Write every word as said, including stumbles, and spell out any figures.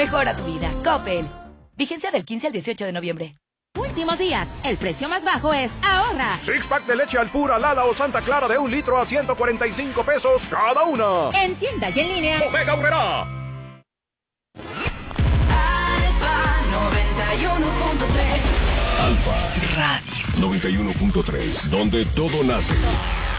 Mejora tu vida. Coppel. Vigencia del quince al dieciocho de noviembre. Últimos días. El precio más bajo es ahorra. Six pack de leche Alpura, Lala o Santa Clara de un litro a ciento cuarenta y cinco pesos cada una. En tienda y en línea. Bodega Aurrerá. Alfa noventa y uno punto tres. Alfa Radio noventa y uno punto tres, donde todo nace.